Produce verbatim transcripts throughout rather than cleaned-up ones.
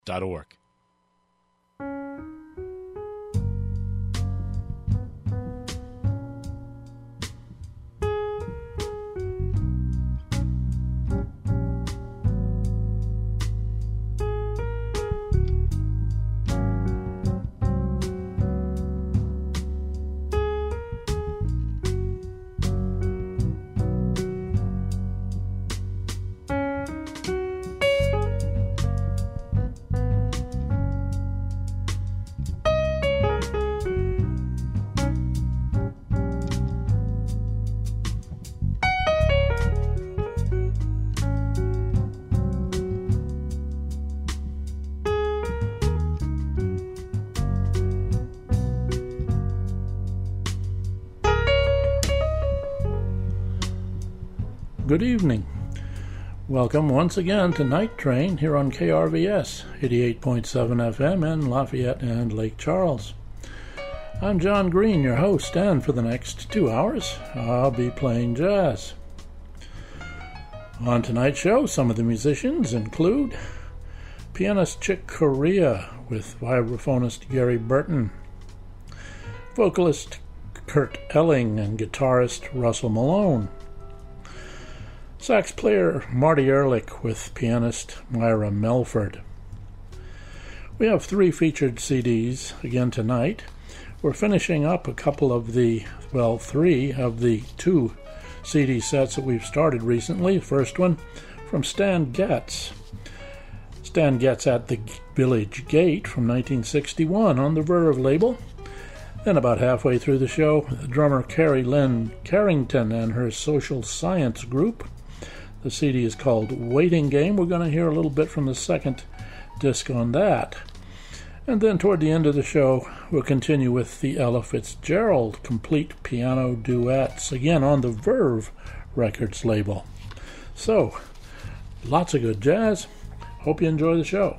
dot org. Good evening. Welcome once again to Night Train here on K R V S eighty-eight point seven F M in Lafayette and Lake Charles. I'm John Green, your host, and for the next two hours, I'll be playing jazz. On tonight's show, some of the musicians include pianist Chick Corea with vibraphonist Gary Burton, vocalist Kurt Elling and guitarist Russell Malone, sax player Marty Ehrlich with pianist Myra Melford. We have three featured C Ds again tonight. We're finishing up a couple of the, well, three of the two C D sets that we've started recently. First one from Stan Getz. Stan Getz at the Village Gate from nineteen sixty-one on the Verve label. Then about halfway through the show, the drummer Carrie Lynn Carrington and her Social Science group. The C D is called Waiting Game. We're going to hear a little bit from the second disc on that. And then toward the end of the show, we'll continue with the Ella Fitzgerald Complete Piano Duets, again on the Verve Records label. So, lots of good jazz. Hope you enjoy the show.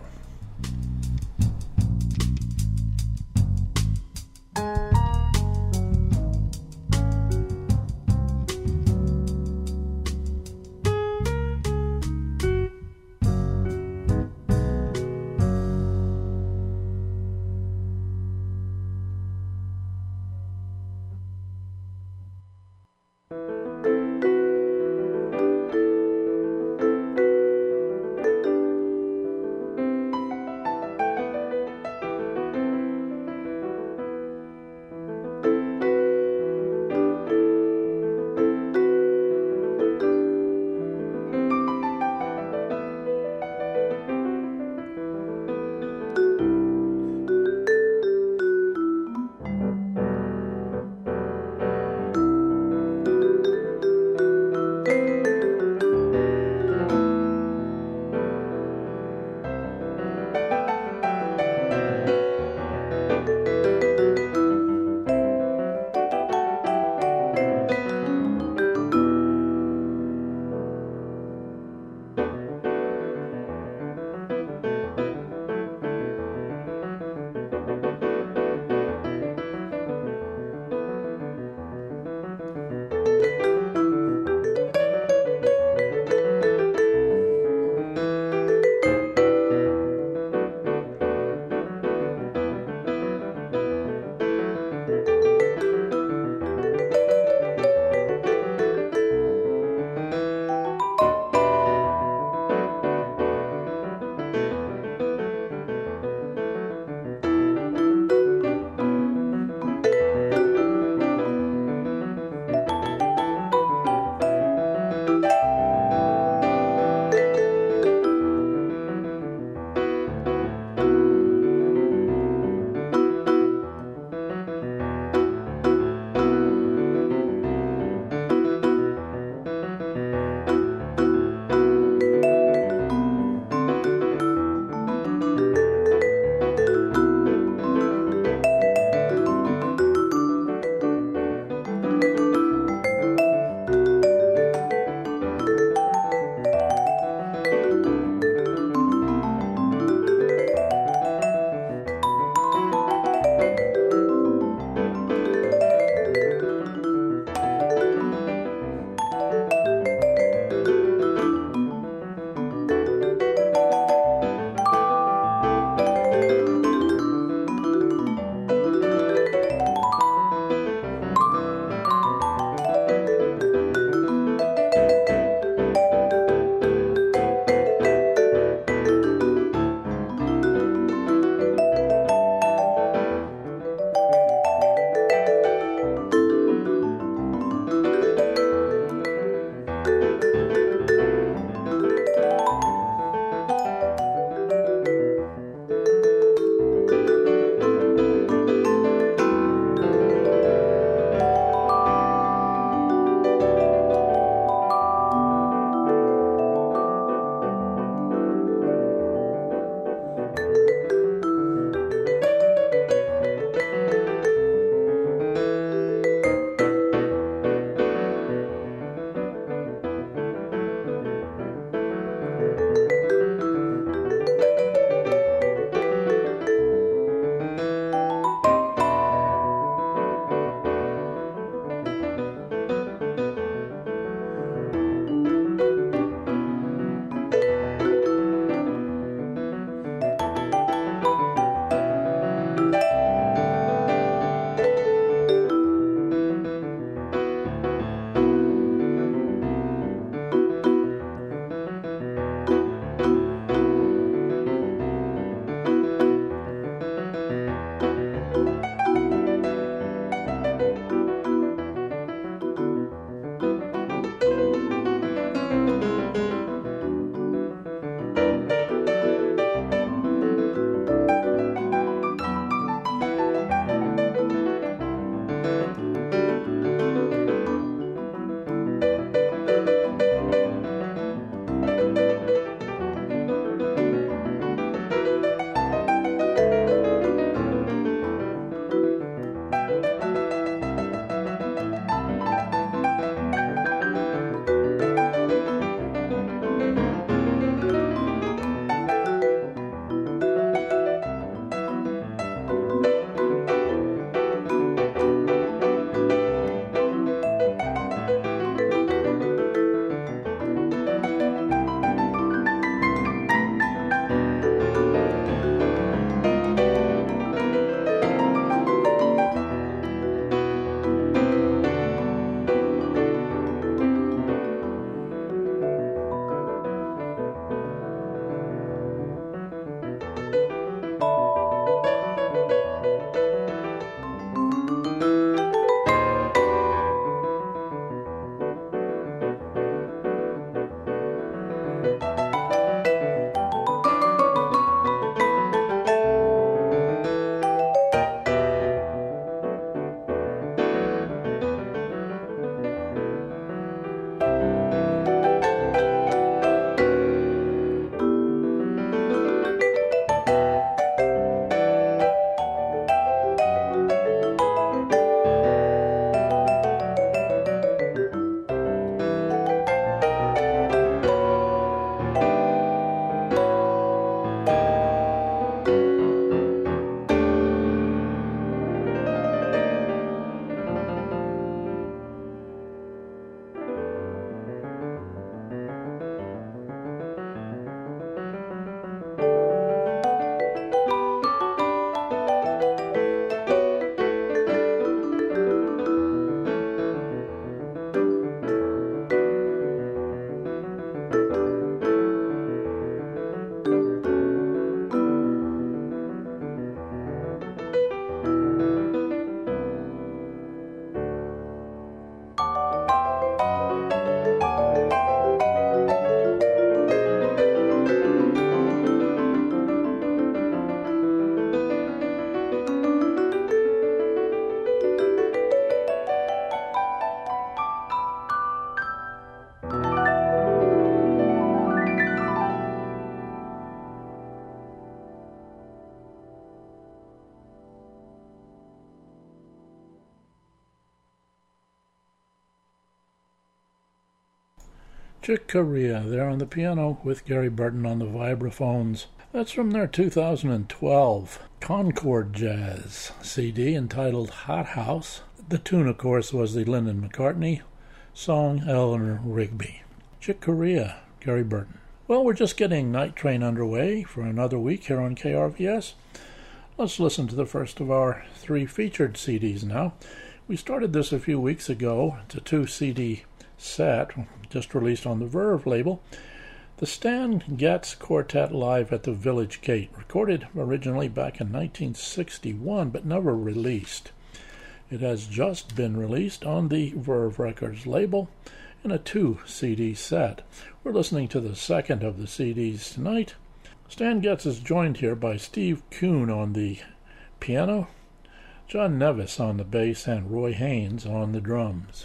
Chick Corea there on the piano with Gary Burton on the vibraphones. That's from their two thousand twelve Concord Jazz C D entitled Hot House. The tune, of course, was the Lyndon McCartney song Eleanor Rigby. Chick Corea, Gary Burton. Well, we're just getting Night Train underway for another week here on K R V S. Let's listen to the first of our three featured C Ds now. We started this a few weeks ago. It's a two C D set, just released on the Verve label. The Stan Getz Quartet Live at the Village Gate, recorded originally back in nineteen sixty-one, but never released. It has just been released on the Verve Records label in a two C D set. We're listening to the second of the C Ds tonight. Stan Getz is joined here by Steve Kuhn on the piano, John Nevis on the bass, and Roy Haynes on the drums.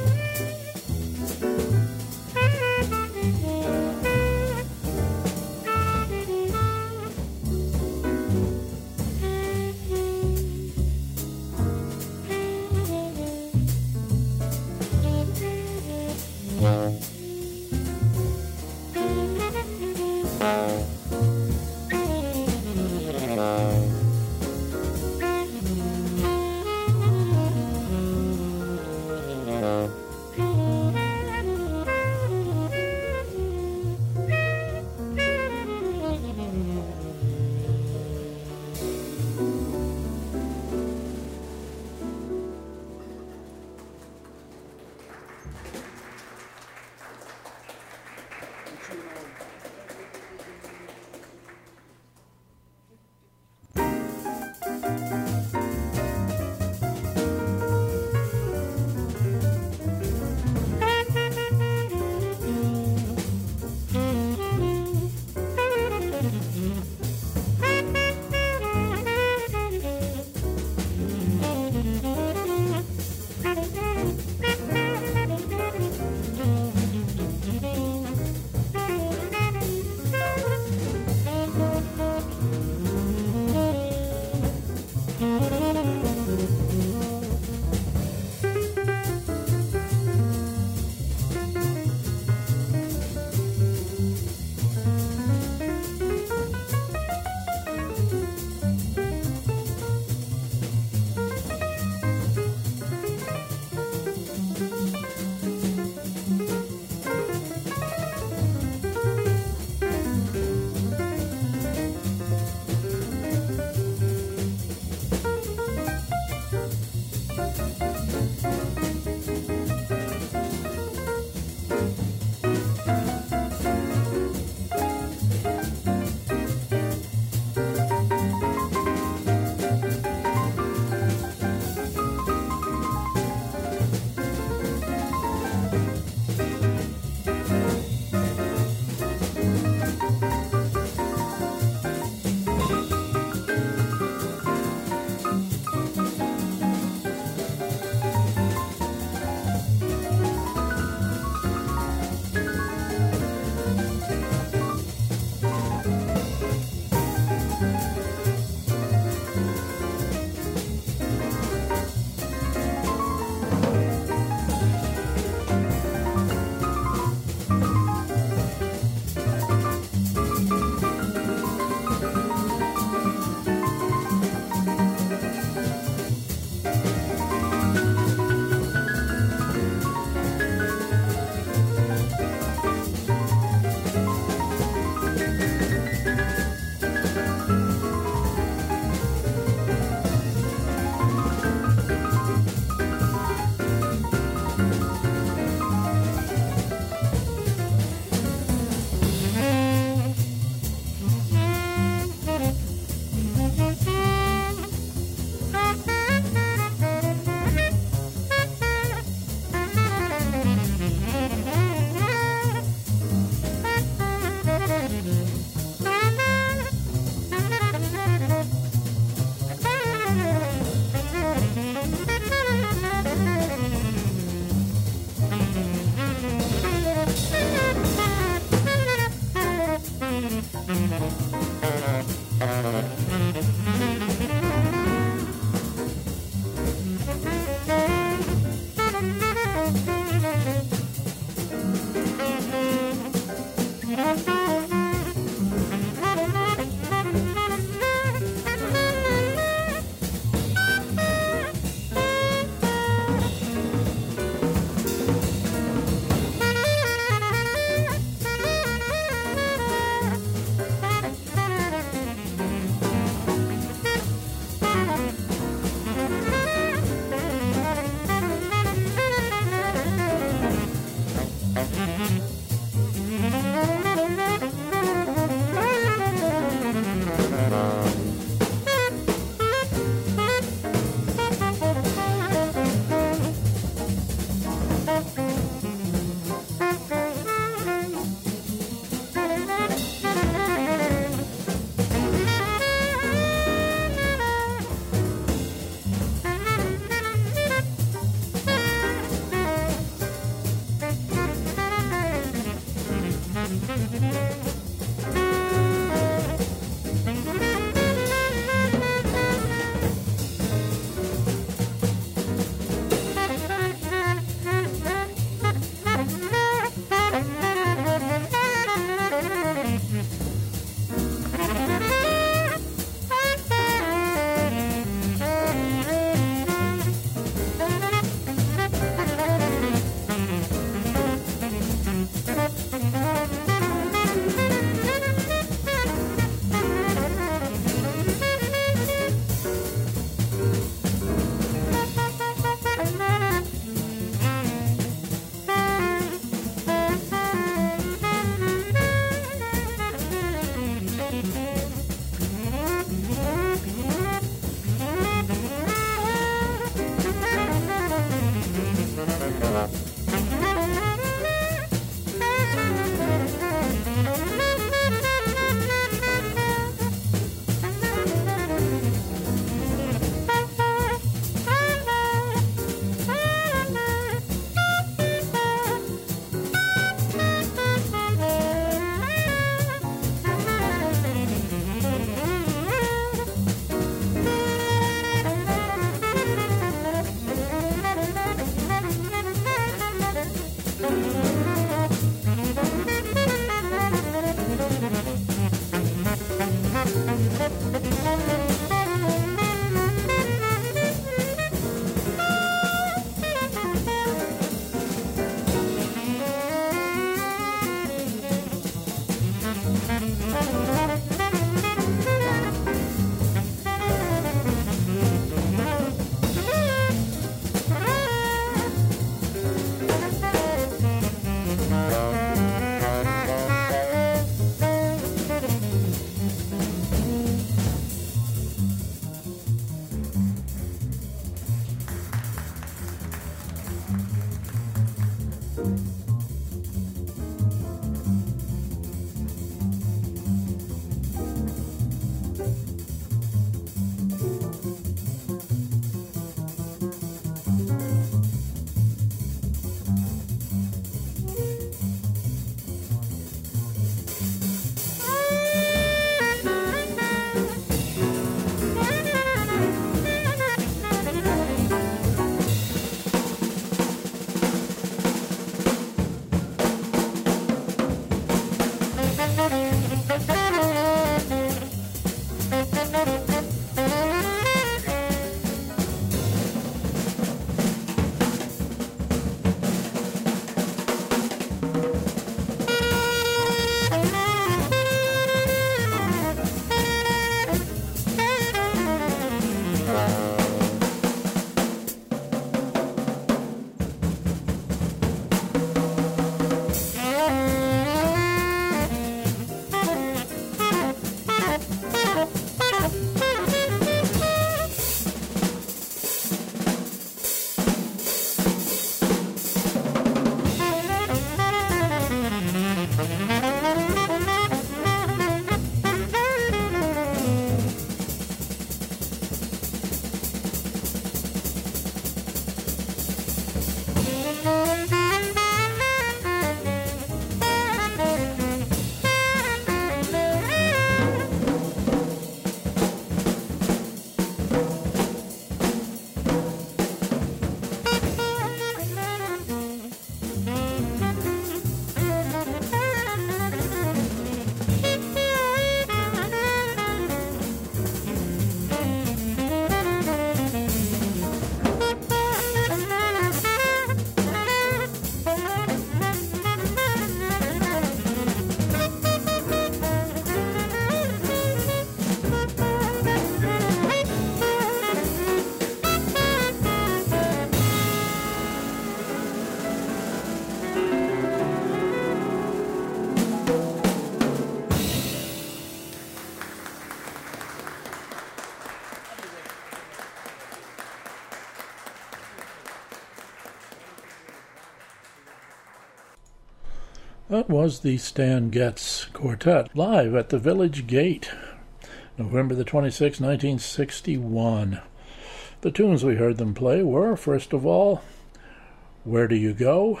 That was the Stan Getz Quartet, live at the Village Gate, November the twenty-sixth, nineteen sixty-one. The tunes we heard them play were, first of all, Where Do You Go?,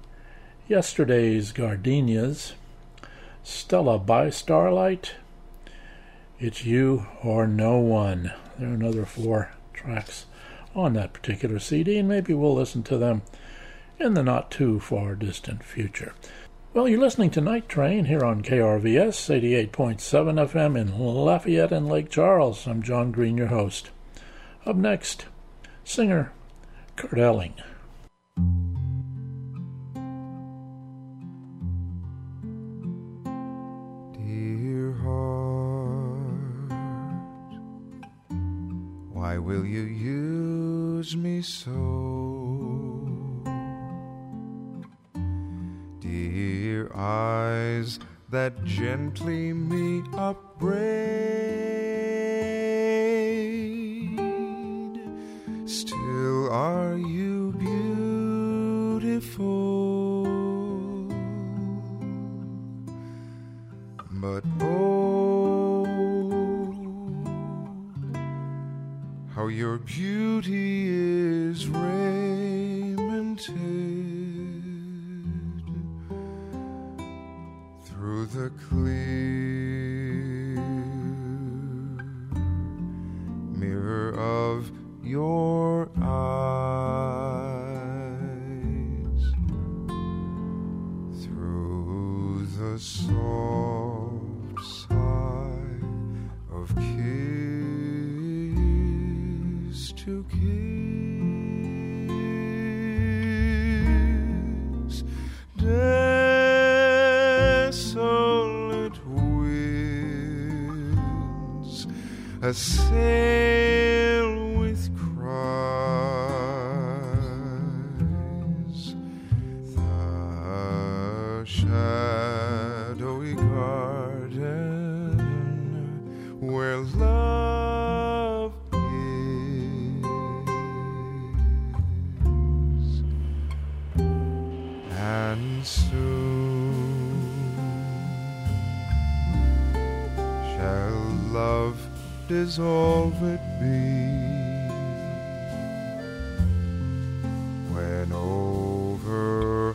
Yesterday's Gardenias, Stella by Starlight, It's You or No One. There are another four tracks on that particular C D, and maybe we'll listen to them in the not-too-far-distant future. Well, you're listening to Night Train here on K R V S eighty-eight point seven F M in Lafayette and Lake Charles. I'm John Green, your host. Up next, singer Kurt Elling. Dear heart, why will you use me so? Dear eyes that gently me upbraid, still are you beautiful beautiful, but oh, how your beauty is raimented through the clear mirror of your eyes, through the soft sigh of kiss to kiss, desolate winds assail with cries the shadowy garden where love is, and soon shall love dissolve it be, when over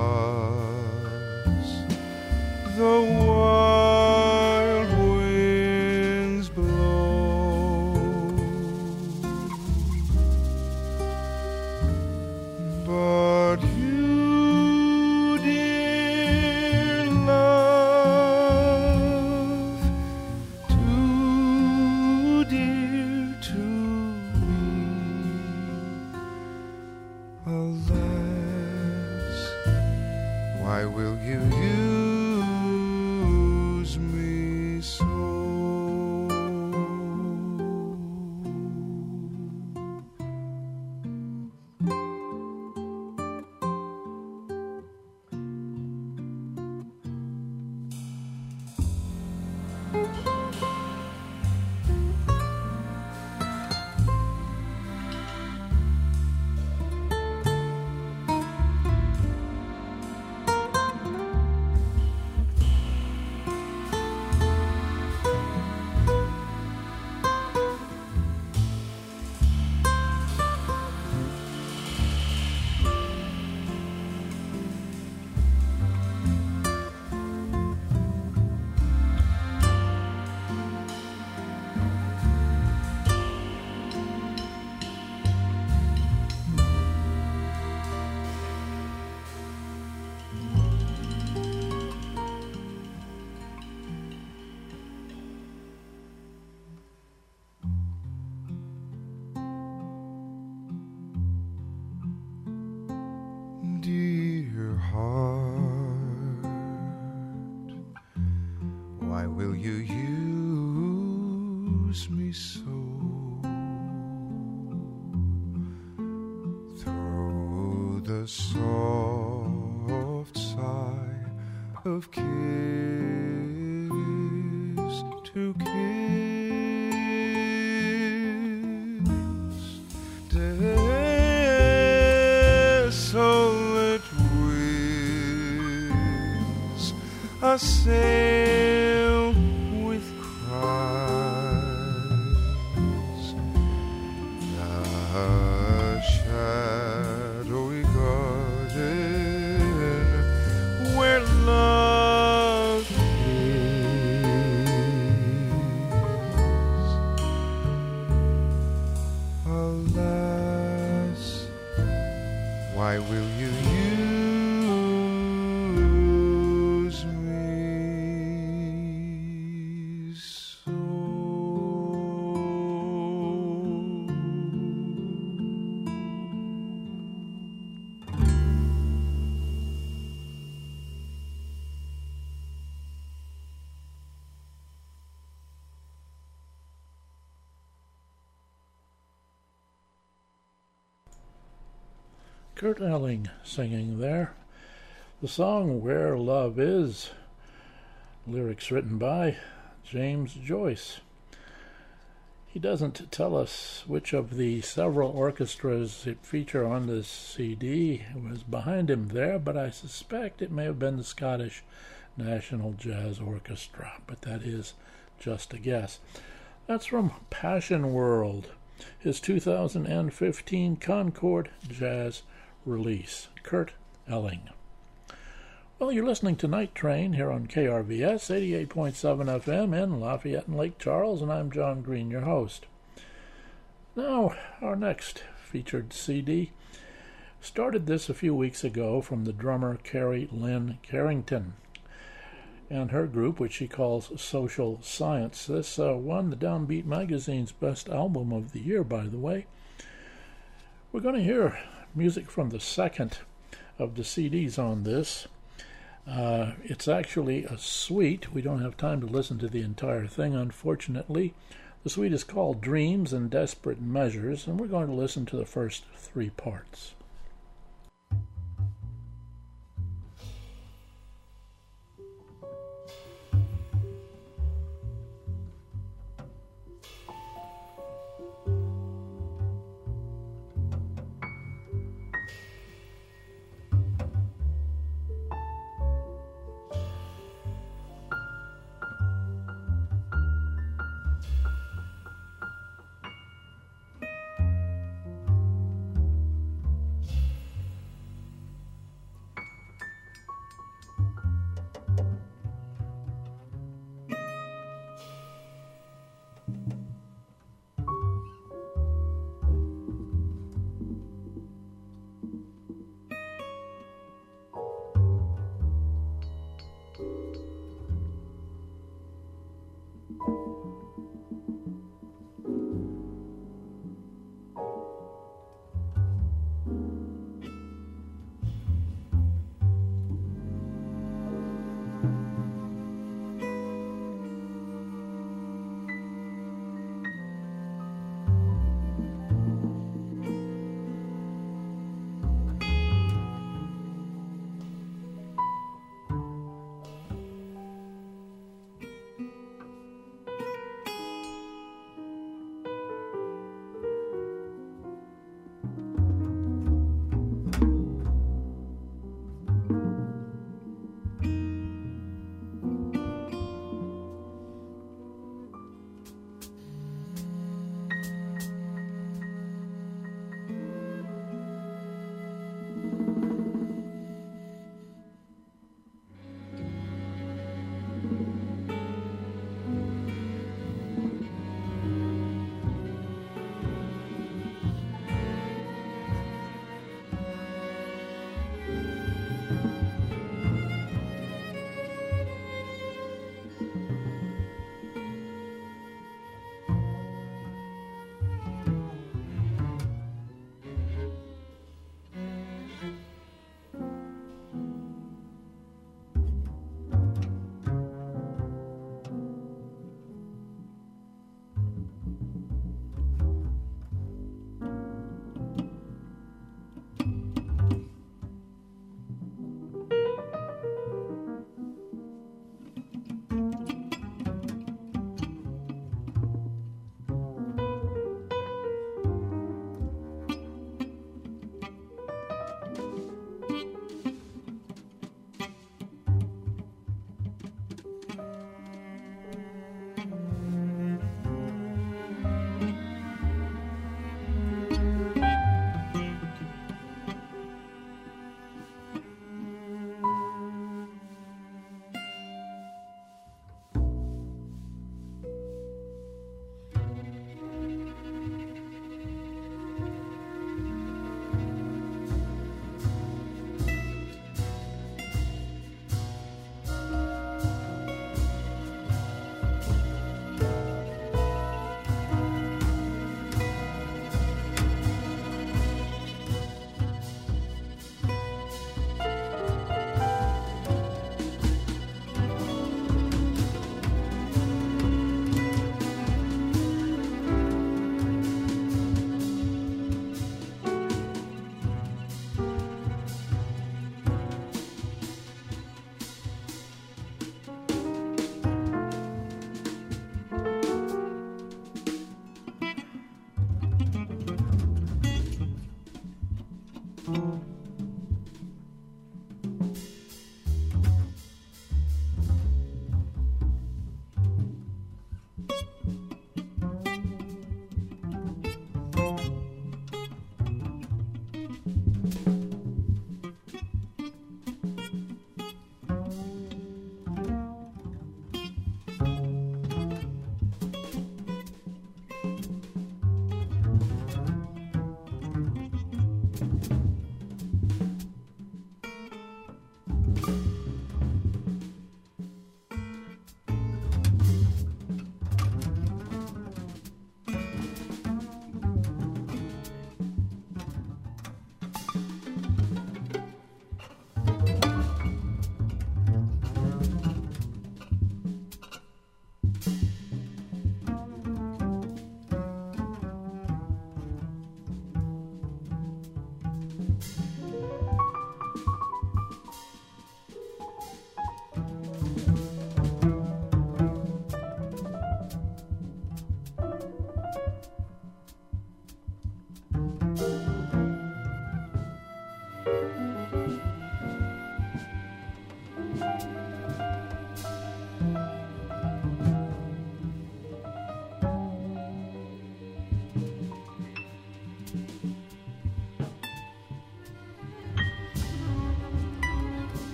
us the wild winds blow. But you, dear love, too dear to me, alas, why will you use me so? Dear heart, why will you use me so? Through the soft sigh of kiss to kiss, desolate winds assail with cries the shadowy garden where love is, alas, why will you use me so? Kurt Elling singing there. The song Where Love Is, lyrics written by James Joyce. He doesn't tell us which of the several orchestras that feature on this C D was behind him there, but I suspect it may have been the Scottish National Jazz Orchestra, but that is just a guess. That's from Passion World, his two thousand fifteen Concord Jazz release. Kurt Elling. Well, you're listening to Night Train here on K R V S eighty-eight point seven F M in Lafayette and Lake Charles, and I'm John Green, your host. Now, our next featured C D started this a few weeks ago from the drummer Carrie Lynn Carrington and her group, which she calls Social Science. This uh, won the Downbeat magazine's Best Album of the Year, by the way. We're going to hear music from the second of the C Ds on this. Uh, it's actually a suite. We don't have time to listen to the entire thing, unfortunately. The suite is called Dreams and Desperate Measures, and we're going to listen to the first three parts.